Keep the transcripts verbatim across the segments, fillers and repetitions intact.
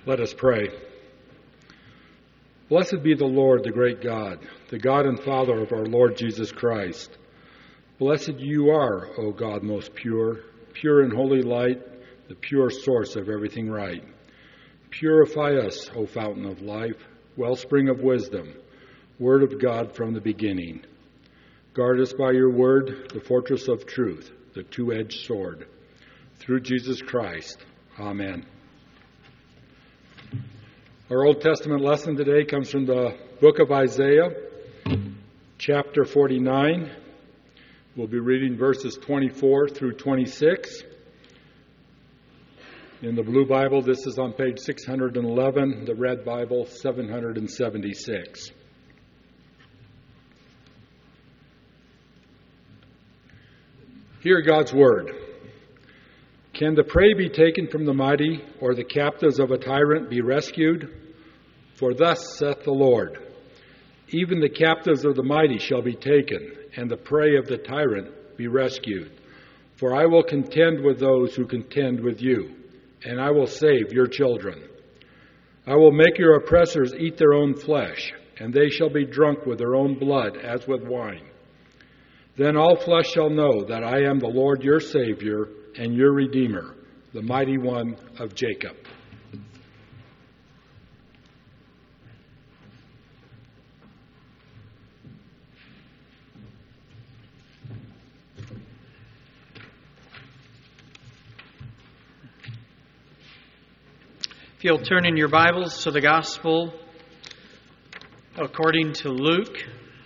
Let us pray. Blessed be the Lord, the great God, the God and Father of our Lord Jesus Christ. Blessed you are, O God most pure, pure and holy light, the pure source of everything right. Purify us, O fountain of life, wellspring of wisdom, word of God from the beginning. Guard us by your word, the fortress of truth, the two-edged sword. Through Jesus Christ. Amen. Our Old Testament lesson today comes from the book of Isaiah, chapter forty-nine. We'll be reading verses twenty-four through twenty-six. In the Blue Bible, this is on page six hundred eleven, the Red Bible, seven hundred seventy-six. Hear God's word. Can the prey be taken from the mighty, or the captives of a tyrant be rescued? For thus saith the Lord, even the captives of the mighty shall be taken, and the prey of the tyrant be rescued. For I will contend with those who contend with you, and I will save your children. I will make your oppressors eat their own flesh, and they shall be drunk with their own blood as with wine. Then all flesh shall know that I am the Lord your Savior, and your Redeemer, the mighty one of Jacob. If you'll turn in your Bibles to the Gospel according to Luke,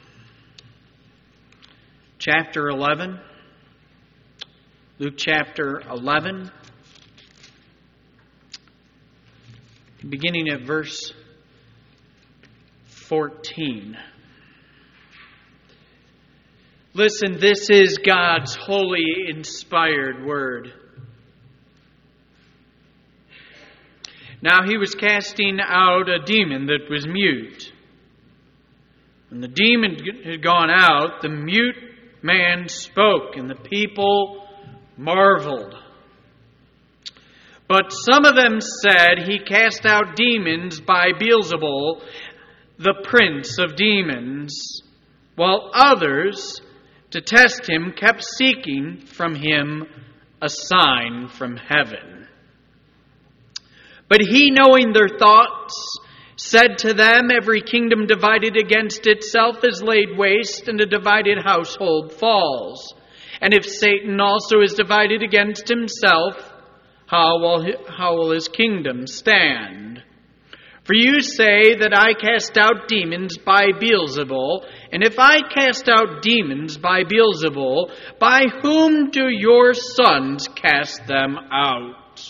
chapter eleven. Luke chapter eleven, beginning at verse fourteen. Listen, this is God's holy, inspired word. Now he was casting out a demon that was mute. When the demon had gone out, the mute man spoke, and the people marveled. But some of them said, he cast out demons by Beelzebul, the prince of demons, while others, to test him, kept seeking from him a sign from heaven. But he, knowing their thoughts, said to them, every kingdom divided against itself is laid waste, and a divided household falls. And if Satan also is divided against himself, how will, how will his kingdom stand? For you say that I cast out demons by Beelzebul, and if I cast out demons by Beelzebul, by whom do your sons cast them out?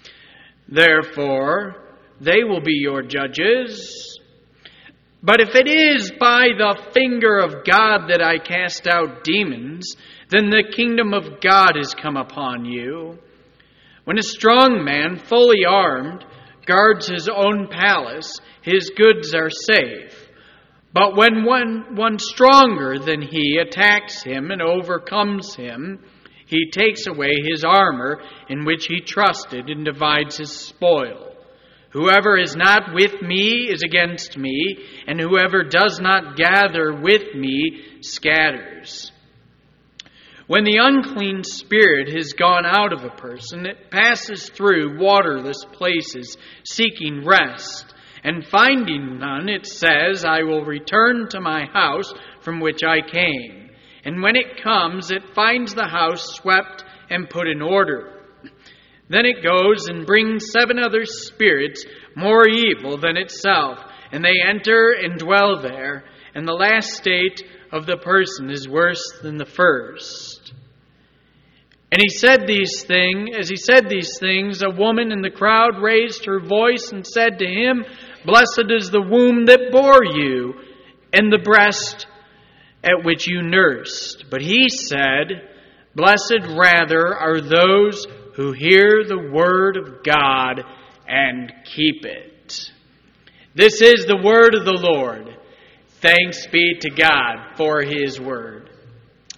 Therefore, they will be your judges. But if it is by the finger of God that I cast out demons, then the kingdom of God is come upon you. When a strong man, fully armed, guards his own palace, his goods are safe. But when one, one stronger than he attacks him and overcomes him, he takes away his armor in which he trusted and divides his spoil. Whoever is not with me is against me, and whoever does not gather with me scatters. When the unclean spirit has gone out of a person, it passes through waterless places, seeking rest. And finding none, it says, I will return to my house from which I came. And when it comes, it finds the house swept and put in order. Then it goes and brings seven other spirits more evil than itself, and they enter and dwell there. And the last state of the person is worse than the first. And he said these things, as he said these things, a woman in the crowd raised her voice and said to him, Blessed is the womb that bore you, and the breast at which you nursed. But he said, Blessed rather are those who hear the word of God and keep it. This is the word of the Lord. Thanks be to God for His word.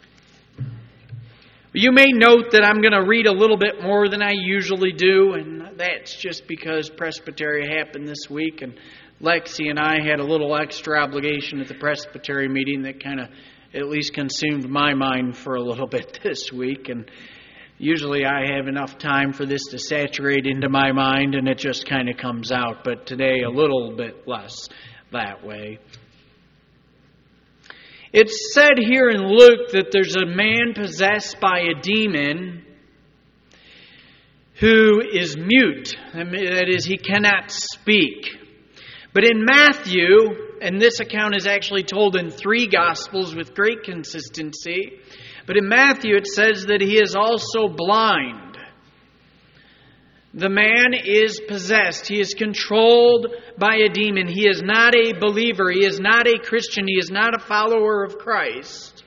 You may note that I'm going to read a little bit more than I usually do, and that's just because Presbytery happened this week, and Lexi and I had a little extra obligation at the Presbytery meeting that kind of at least consumed my mind for a little bit this week. And usually I have enough time for this to saturate into my mind, and it just kind of comes out. But today, a little bit less that way. It's said here in Luke that there's a man possessed by a demon who is mute. That is, he cannot speak. But in Matthew, and this account is actually told in three Gospels with great consistency, but in Matthew it says that he is also blind. The man is possessed. He is controlled by a demon. He is not a believer. He is not a Christian. He is not a follower of Christ.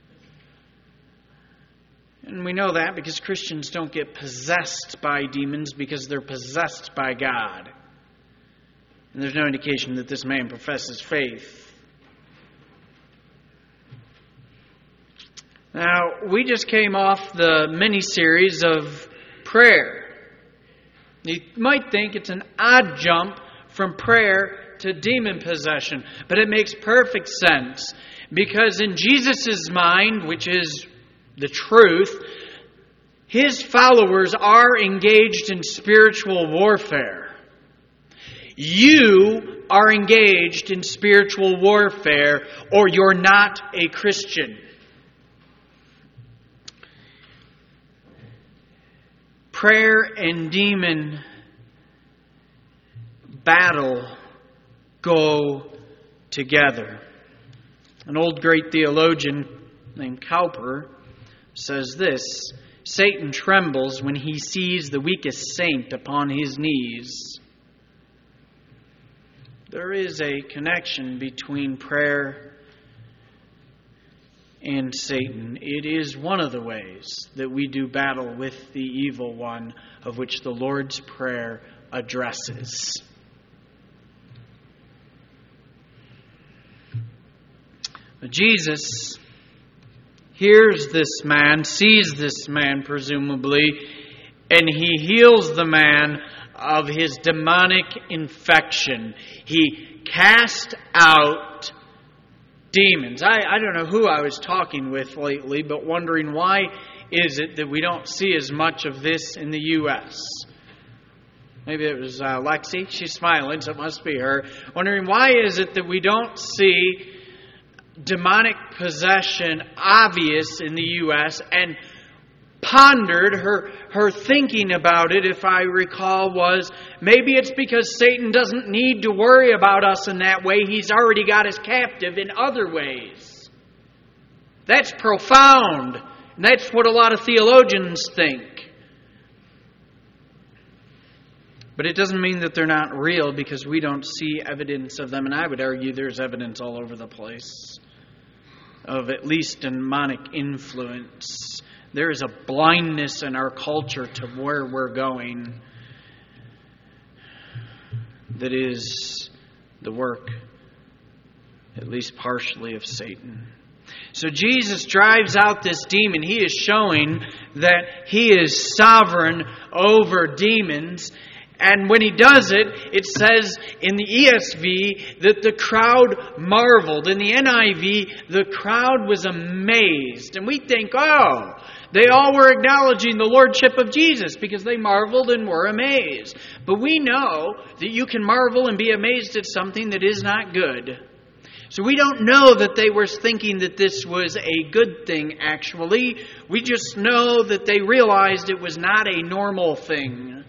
And we know that because Christians don't get possessed by demons because they're possessed by God. And there's no indication that this man professes faith. Now, we just came off the mini-series of prayer. You might think it's an odd jump from prayer to demon possession, but it makes perfect sense. Because in Jesus' mind, which is the truth, His followers are engaged in spiritual warfare. You are engaged in spiritual warfare, or you're not a Christian. Prayer and demon battle go together. An old great theologian named Cowper says this: Satan trembles when he sees the weakest saint upon his knees. There is a connection between prayer and Satan. It is one of the ways that we do battle with the evil one, of which the Lord's Prayer addresses. But Jesus hears this man, sees this man presumably, and He heals the man of his demonic infection. He cast out demons. I, I don't know who I was talking with lately, but wondering why is it that we don't see as much of this in the U S? Maybe it was uh, Lexi. She's smiling, so it must be her. Wondering why is it that we don't see demonic possession obvious in the U S, and pondered her her thinking about it, if I recall, was maybe it's because Satan doesn't need to worry about us in that way. He's already got us captive in other ways. That's profound. And that's what a lot of theologians think. But it doesn't mean that they're not real, because we don't see evidence of them. And I would argue there's evidence all over the place of at least demonic influence. There is a blindness in our culture to where we're going that is the work, at least partially, of Satan. So Jesus drives out this demon. He is showing that He is sovereign over demons. And when He does it, it says in the E S V that the crowd marveled. In the N I V, the crowd was amazed. And we think, oh, they all were acknowledging the lordship of Jesus because they marveled and were amazed. But we know that you can marvel and be amazed at something that is not good. So we don't know that they were thinking that this was a good thing, actually. We just know that they realized it was not a normal thing.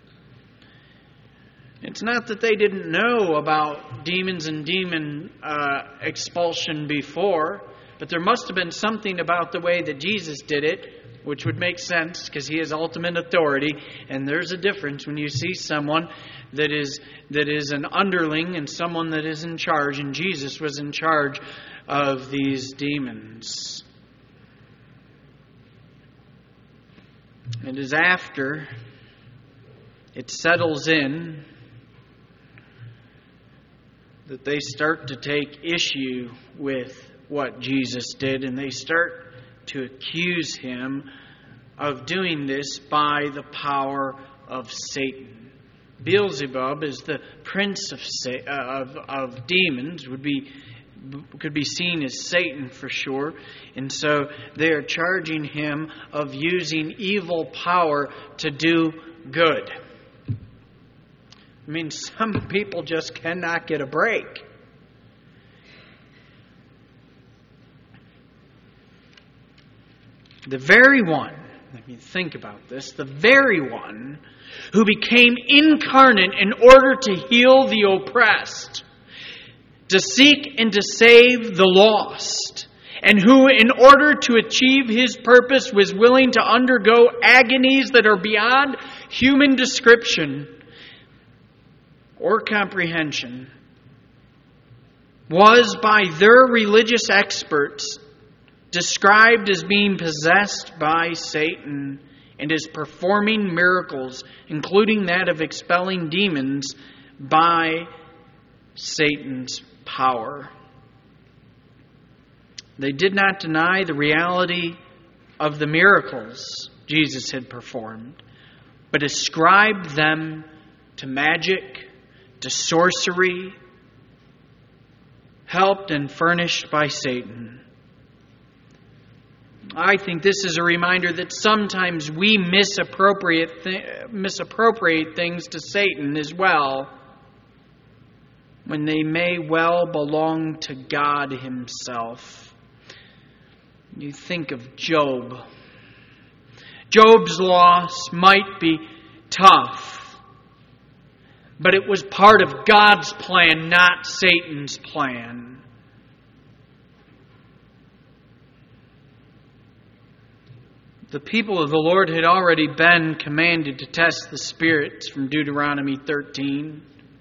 It's not that they didn't know about demons and demon uh, expulsion before, but there must have been something about the way that Jesus did it, which would make sense because He has ultimate authority. And there's a difference when you see someone that is that is an underling and someone that is in charge. And Jesus was in charge of these demons. It is after it settles in that they start to take issue with what Jesus did, and they start to accuse Him of doing this by the power of Satan. Beelzebub is the prince of, of, of demons, would be could be seen as Satan for sure. And so they are charging him of using evil power to do good. I mean, some people just cannot get a break. The very one, let me think about this, the very one who became incarnate in order to heal the oppressed, to seek and to save the lost, and who, in order to achieve His purpose, was willing to undergo agonies that are beyond human description or comprehension, was by their religious experts described as being possessed by Satan and as performing miracles, including that of expelling demons by Satan's power. They did not deny the reality of the miracles Jesus had performed, but ascribed them to magic, to sorcery, helped and furnished by Satan. I think this is a reminder that sometimes we misappropriate, th- misappropriate things to Satan as well, when they may well belong to God Himself. You think of Job. Job's loss might be tough, but it was part of God's plan, not Satan's plan. The people of the Lord had already been commanded to test the spirits from Deuteronomy thirteen.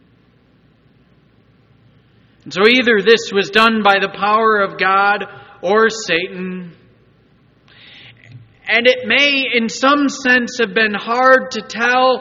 And so either this was done by the power of God or Satan. And it may, in some sense, have been hard to tell.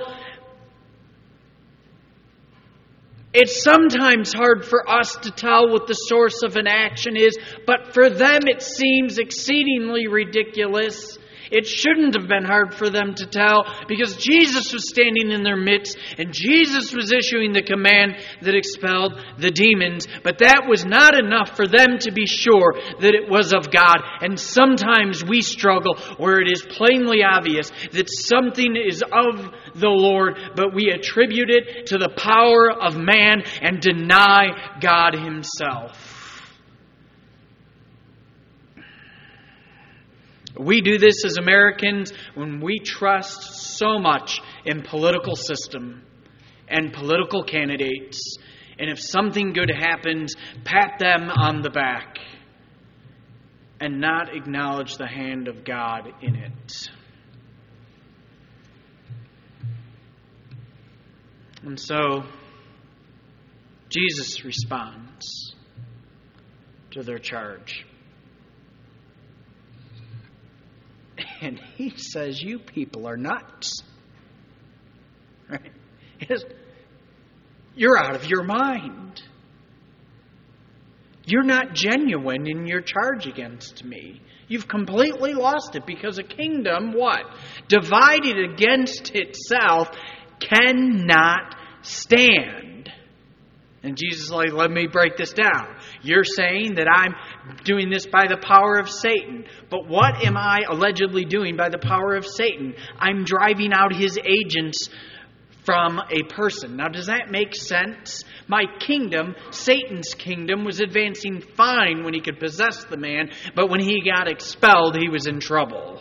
It's sometimes hard for us to tell what the source of an action is, but for them it seems exceedingly ridiculous. It shouldn't have been hard for them to tell, because Jesus was standing in their midst and Jesus was issuing the command that expelled the demons. But that was not enough for them to be sure that it was of God. And sometimes we struggle where it is plainly obvious that something is of the Lord, but we attribute it to the power of man and deny God Himself. We do this as Americans when we trust so much in political system and political candidates. And if something good happens, pat them on the back and not acknowledge the hand of God in it. And so, Jesus responds to their charge. And He says, you people are nuts. Right? You're out of your mind. You're not genuine in your charge against me. You've completely lost it, because a kingdom, what? Divided against itself cannot stand. And Jesus is like, let me break this down. You're saying that I'm doing this by the power of Satan. But what am I allegedly doing by the power of Satan? I'm driving out his agents from a person. Now, does that make sense? My kingdom, Satan's kingdom, was advancing fine when he could possess the man. But when he got expelled, he was in trouble.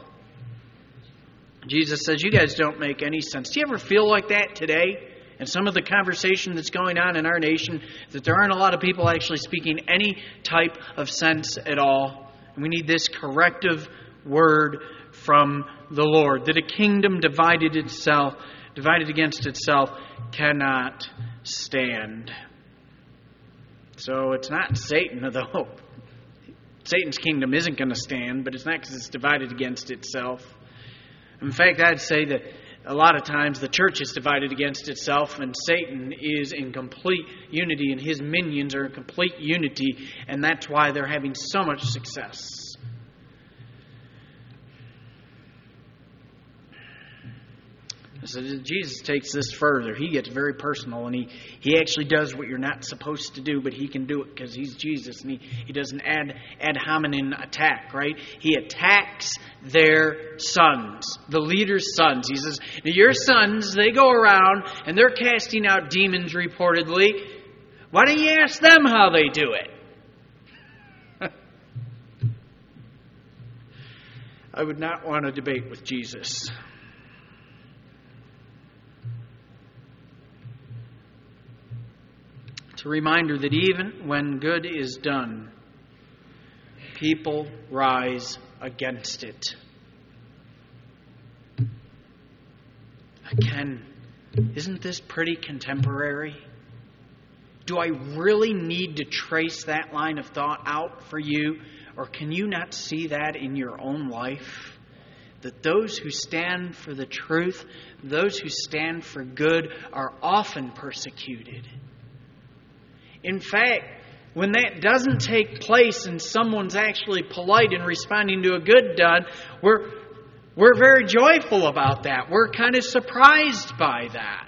Jesus says, you guys don't make any sense. Do you ever feel like that today? And some of the conversation that's going on in our nation, that there aren't a lot of people actually speaking any type of sense at all. And we need this corrective word from the Lord, that a kingdom divided itself, divided against itself, cannot stand. So it's not Satan, although Satan's kingdom isn't going to stand, but it's not because it's divided against itself. In fact, I'd say that a lot of times the church is divided against itself, and Satan is in complete unity, and his minions are in complete unity, and that's why they're having so much success. So Jesus takes this further. He gets very personal, and he, he actually does what you're not supposed to do, but he can do it because he's Jesus, and he, he does an ad, ad hominem attack, right? He attacks their sons, the leader's sons. He says, your sons, they go around, and they're casting out demons reportedly. Why don't you ask them how they do it? I would not want to debate with Jesus. It's a reminder that even when good is done, people rise against it. Again, isn't this pretty contemporary? Do I really need to trace that line of thought out for you? Or can you not see that in your own life? That those who stand for the truth, those who stand for good, are often persecuted. In fact, when that doesn't take place and someone's actually polite in responding to a good done, we're, we're very joyful about that. We're kind of surprised by that.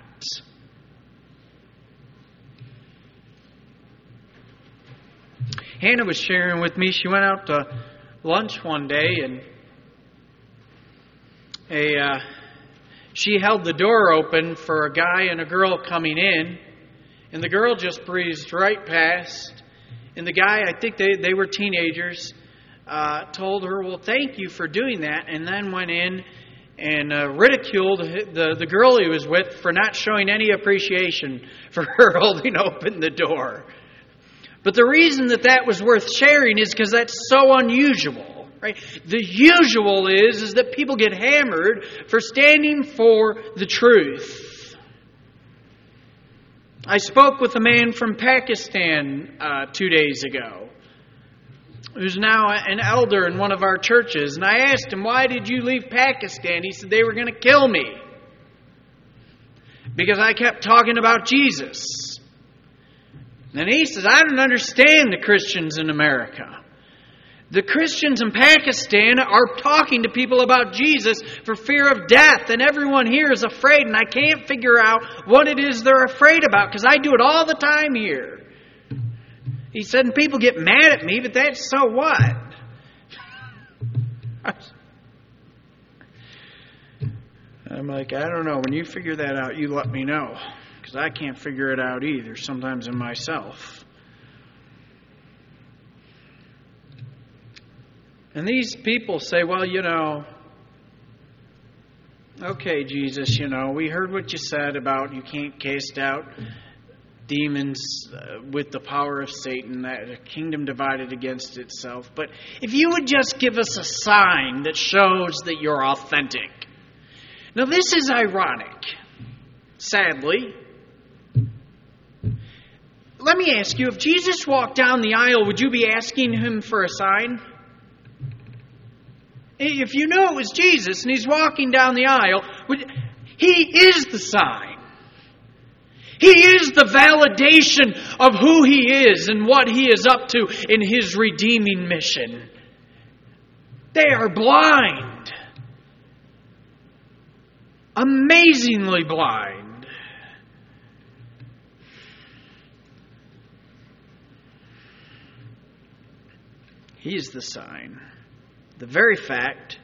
Hannah was sharing with me, she went out to lunch one day and a uh, she held the door open for a guy and a girl coming in. And the girl just breezed right past. And the guy, I think they, they were teenagers, uh, told her, well, thank you for doing that. And then went in and uh, ridiculed the, the girl he was with for not showing any appreciation for her holding open the door. But the reason that that was worth sharing is because that's so unusual. Right? The usual is, is that people get hammered for standing for the truth. I spoke with a man from Pakistan uh, two days ago, who's now an elder in one of our churches. And I asked him, why did you leave Pakistan? He said, they were going to kill me because I kept talking about Jesus. And he says, I don't understand the Christians in America. The Christians in Pakistan are talking to people about Jesus for fear of death, and everyone here is afraid, and I can't figure out what it is they're afraid about, because I do it all the time here. He said, and people get mad at me, but that's so what? I'm like, I don't know. When you figure that out, you let me know, because I can't figure it out either, sometimes in myself. And these people say, well, you know, okay, Jesus, you know, we heard what you said about you can't cast out demons uh, with the power of Satan, that a kingdom divided against itself. But if you would just give us a sign that shows that you're authentic. Now, this is ironic, sadly. Let me ask you, if Jesus walked down the aisle, would you be asking him for a sign? If you know it was Jesus and he's walking down the aisle, he is the sign. He is the validation of who he is and what he is up to in his redeeming mission. They are blind. Amazingly blind. He's the sign. The very fact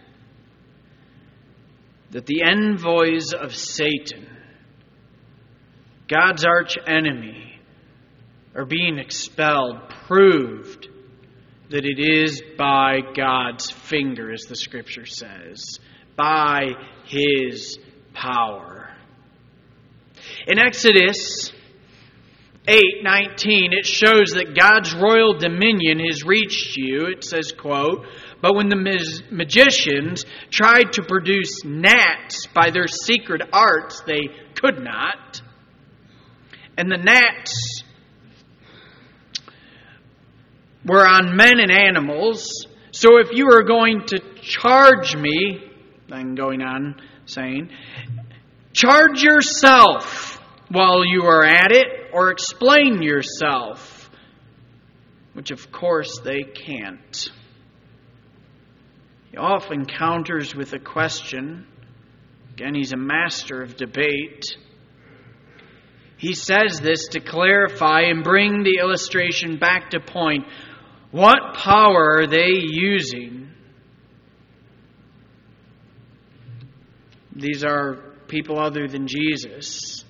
that the envoys of Satan, God's arch enemy, are being expelled, proved that it is by God's finger, as the Scripture says, by His power. In Exodus eight nineteen, it shows that God's royal dominion has reached you. It says, quote, but when the magicians tried to produce gnats by their secret arts, they could not. And the gnats were on men and animals. So if you are going to charge me, I'm going on saying, charge yourself while you are at it, or explain yourself, which of course they can't. He often counters with a question. Again, he's a master of debate. He says this to clarify and bring the illustration back to point. What power are they using? These are people other than Jesus.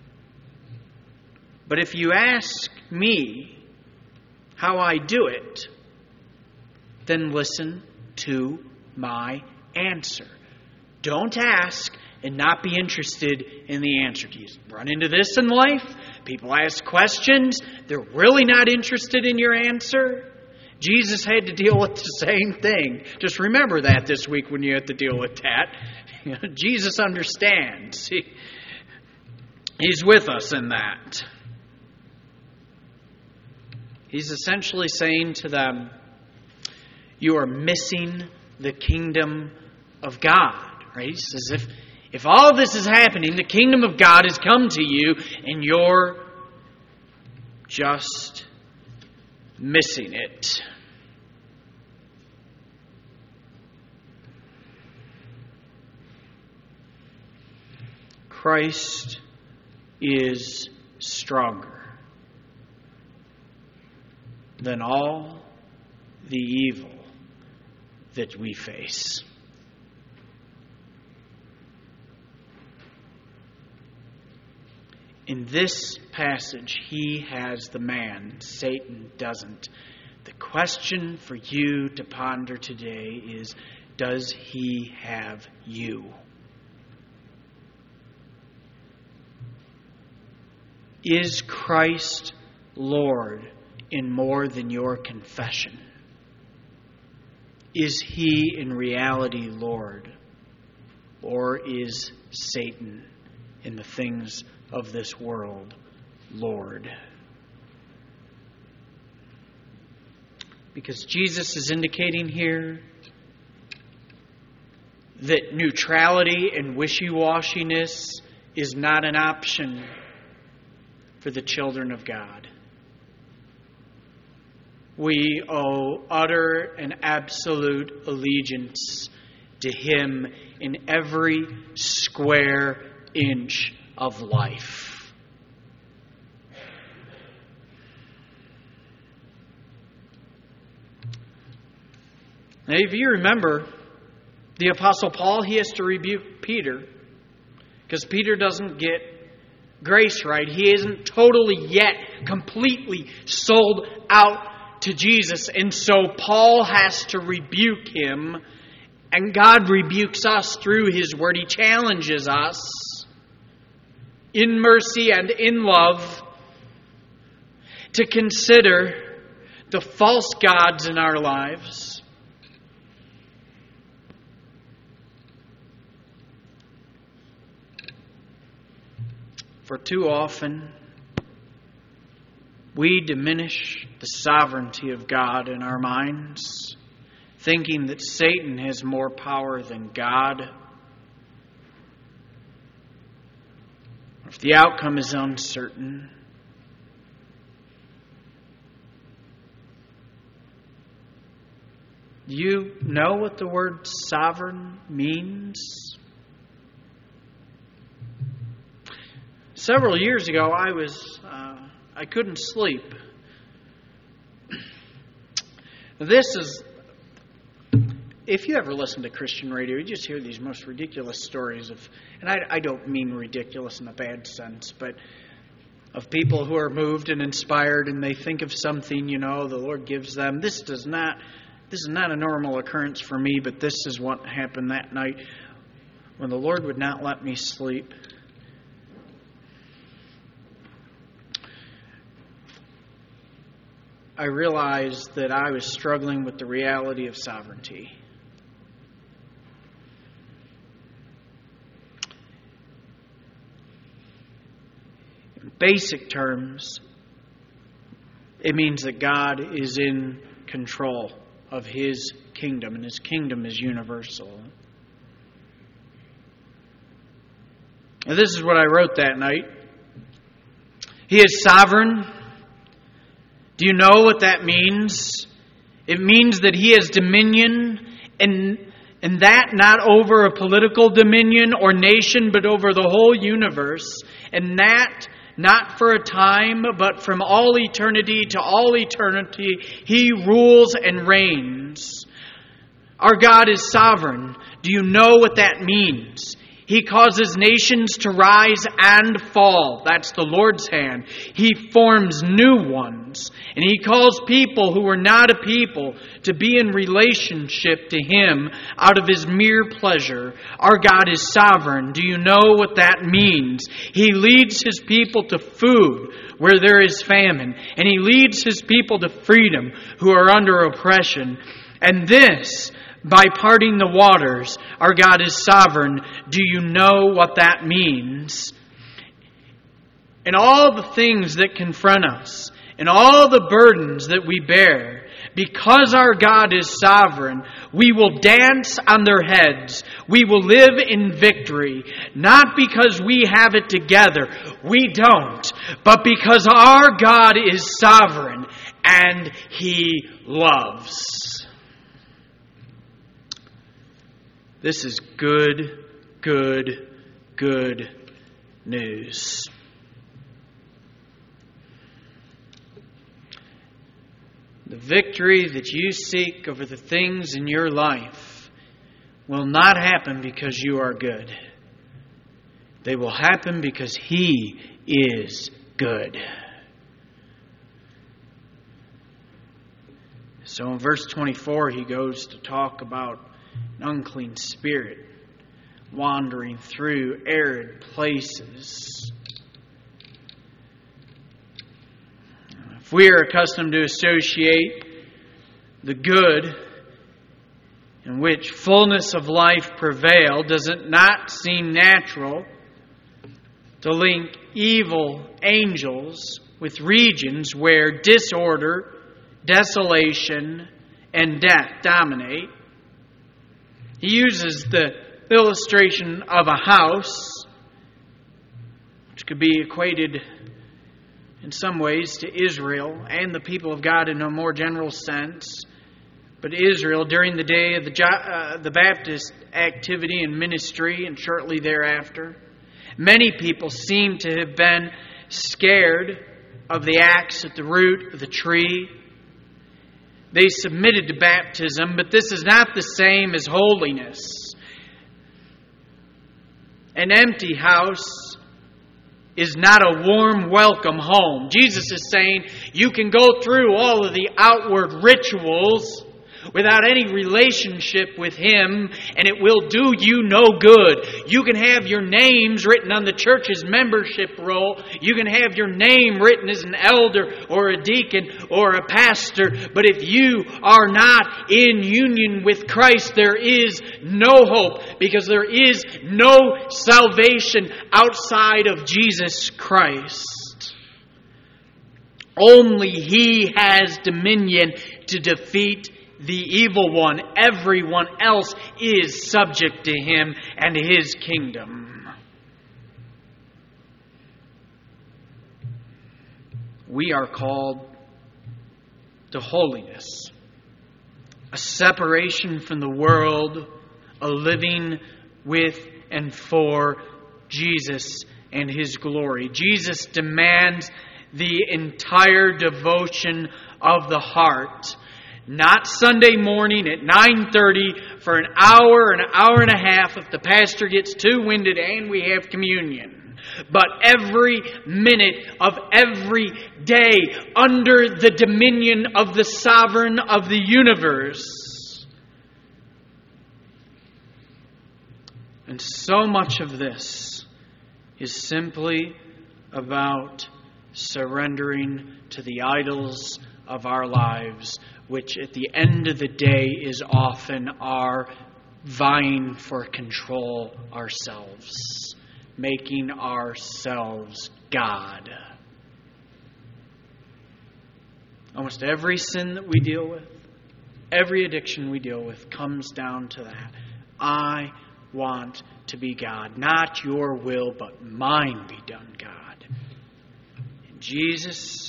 But if you ask me how I do it, then listen to my answer. Don't ask and not be interested in the answer. Do you run into this in life? People ask questions. They're really not interested in your answer. Jesus had to deal with the same thing. Just remember that this week when you have to deal with that. You know, Jesus understands. He, he's with us in that. He's essentially saying to them, you are missing the kingdom of God. Right? He says, if, if all this is happening, the kingdom of God has come to you, and you're just missing it. Christ is stronger than all the evil that we face. In this passage, he has the man. Satan doesn't. The question for you to ponder today is, does he have you? Is Christ Lord in more than your confession? Is he in reality Lord? Or is Satan in the things of this world Lord? Because Jesus is indicating here that neutrality and wishy-washiness is not an option for the children of God. We owe utter and absolute allegiance to him in every square inch of life. Now, if you remember, the Apostle Paul, he has to rebuke Peter because Peter doesn't get grace right. He isn't totally yet completely sold out to Jesus. And so Paul has to rebuke him. And God rebukes us through his word. He challenges us in mercy and in love to consider the false gods in our lives. For too often, we diminish the sovereignty of God in our minds, thinking that Satan has more power than God. If the outcome is uncertain, do you know what the word sovereign means? Several years ago, I was uh, I couldn't sleep. This is, if you ever listen to Christian radio, you just hear these most ridiculous stories of, and I, I don't mean ridiculous in a bad sense, but of people who are moved and inspired, and they think of something, you know, the Lord gives them. This does not, this is not a normal occurrence for me, but this is what happened that night when the Lord would not let me sleep. I realized that I was struggling with the reality of sovereignty. In basic terms, it means that God is in control of his kingdom, and his kingdom is universal. And this is what I wrote that night. He is sovereign. Do you know what that means? It means that he has dominion, and And that not over a political dominion or nation, but over the whole universe. And that not for a time, but from all eternity to all eternity, He rules and reigns. Our God is sovereign. Do you know what that means? He causes nations to rise and fall. That's the Lord's hand. He forms new ones. And He calls people who are not a people to be in relationship to Him out of His mere pleasure. Our God is sovereign. Do you know what that means? He leads His people to food where there is famine. And He leads His people to freedom who are under oppression. And this, by parting the waters, our God is sovereign. Do you know what that means? And all the things that confront us, and all the burdens that we bear, because our God is sovereign, we will dance on their heads. We will live in victory, not because we have it together. We don't. But because our God is sovereign and He loves. This is good, good, good news. The victory that you seek over the things in your life will not happen because you are good. They will happen because He is good. So in verse twenty-four, he goes to talk about an unclean spirit wandering through arid places. If we are accustomed to associate the good in which fullness of life prevail, does it not seem natural to link evil angels with regions where disorder, desolation, and death dominate? He uses the illustration of a house, which could be equated in some ways to Israel and the people of God in a more general sense. But Israel, during the day of the, uh, the Baptist activity and ministry and shortly thereafter, many people seem to have been scared of the axe at the root of the tree. They submitted to baptism, but this is not the same as holiness. An empty house is not a warm welcome home. Jesus is saying you can go through all of the outward rituals without any relationship with Him, and it will do you no good. You can have your names written on the church's membership roll. You can have your name written as an elder or a deacon or a pastor. But if you are not in union with Christ, there is no hope, because there is no salvation outside of Jesus Christ. Only He has dominion to defeat the evil one. Everyone else is subject to Him and His kingdom. We are called to holiness, a separation from the world, a living with and for Jesus and His glory. Jesus demands the entire devotion of the heart. Not Sunday morning at nine thirty for an hour, an hour and a half if the pastor gets too winded and we have communion. But every minute of every day under the dominion of the sovereign of the universe. And so much of this is simply about surrendering to the idols of our lives, which at the end of the day is often our vying for control ourselves, making ourselves God. Almost every sin that we deal with, every addiction we deal with, comes down to that. I want to be God. Not your will, but mine be done, God. And Jesus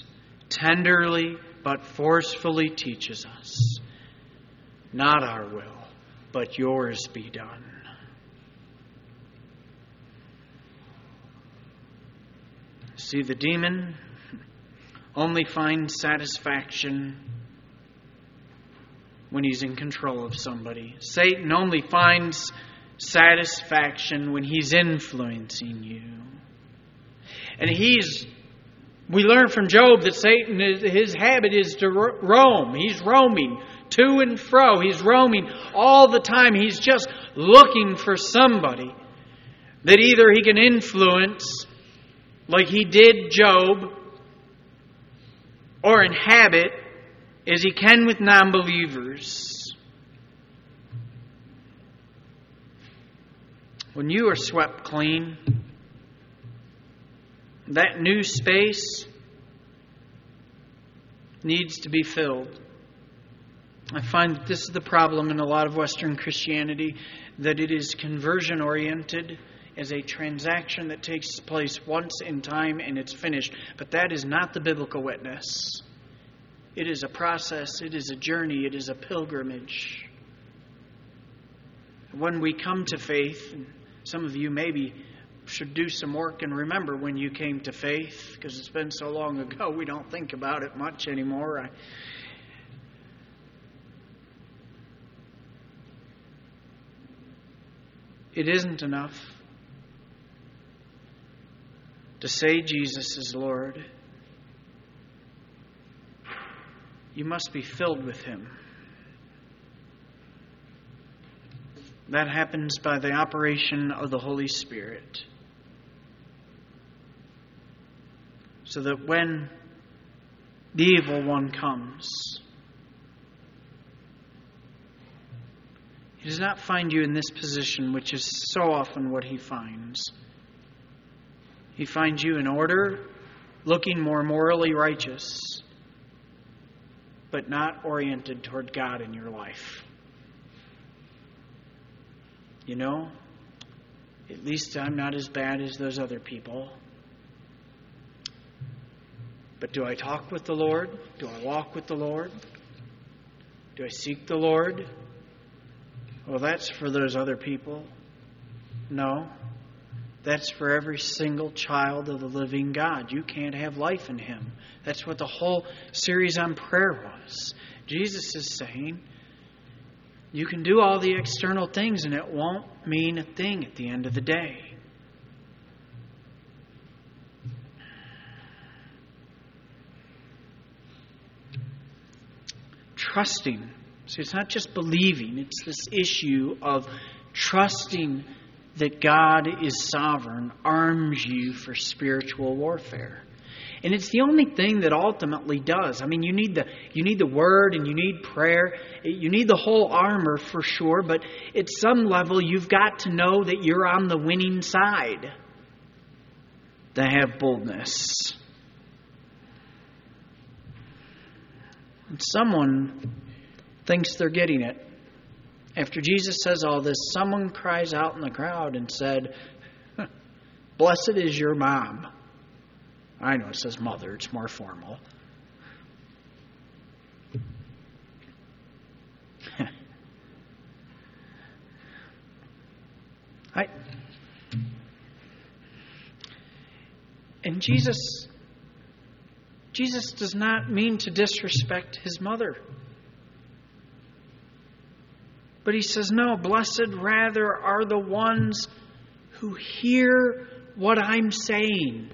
tenderly but forcefully teaches us, not our will, but yours be done. See, the demon only finds satisfaction when he's in control of somebody. Satan only finds satisfaction when he's influencing you. And he's, we learn from Job that Satan, his habit is to roam. He's roaming to and fro. He's roaming all the time. He's just looking for somebody that either he can influence, like he did Job, or inhabit as he can with non-believers. When you are swept clean, that new space needs to be filled. I find that this is the problem in a lot of Western Christianity, that it is conversion-oriented as a transaction that takes place once in time and it's finished. But that is not the biblical witness. It is a process, it is a journey, it is a pilgrimage. When we come to faith, and some of you maybe should do some work and remember when you came to faith, because it's been so long ago we don't think about it much anymore. I, it isn't enough to say Jesus is Lord. You must be filled with Him. That happens by the operation of the Holy Spirit. So that when the evil one comes, he does not find you in this position, which is so often what he finds. He finds you in order, looking more morally righteous, but not oriented toward God in your life. You know, at least I'm not as bad as those other people. But do I talk with the Lord? Do I walk with the Lord? Do I seek the Lord? Well, that's for those other people. No. That's for every single child of the living God. You can't have life in Him. That's what the whole series on prayer was. Jesus is saying, you can do all the external things and it won't mean a thing at the end of the day. Trusting. See, it's not just believing. It's this issue of trusting that God is sovereign arms you for spiritual warfare. And it's the only thing that ultimately does. I mean, you need the you need the Word and you need prayer. You need the whole armor for sure. But at some level, you've got to know that you're on the winning side to have boldness. And someone thinks they're getting it. After Jesus says all this, someone cries out in the crowd and said, "Blessed is your mom." I know it says mother, it's more formal. I, and Jesus, Jesus does not mean to disrespect His mother. But He says, no, blessed rather are the ones who hear what I'm saying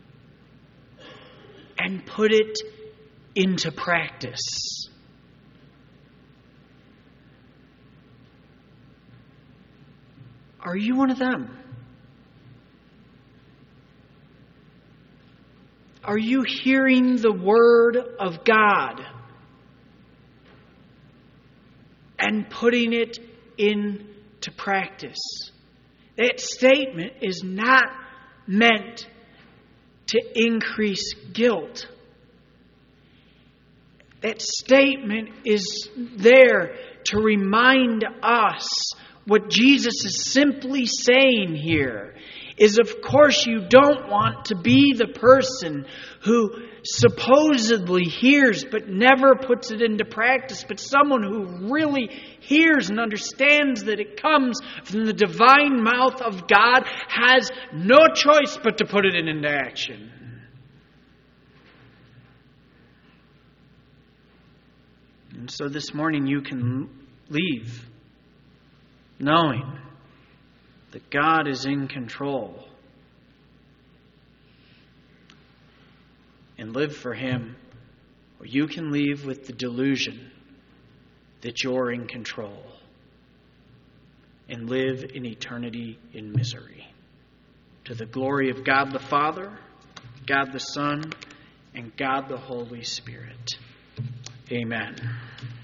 and put it into practice. Are you one of them? Are you hearing the Word of God and putting it into practice? That statement is not meant to increase guilt. That statement is there to remind us what Jesus is simply saying here is, of course, you don't want to be the person who supposedly hears but never puts it into practice, but someone who really hears and understands that it comes from the divine mouth of God has no choice but to put it into action. And so this morning you can leave knowing that God is in control and live for Him, or you can leave with the delusion that you're in control and live in eternity in misery. To the glory of God the Father, God the Son, and God the Holy Spirit. Amen.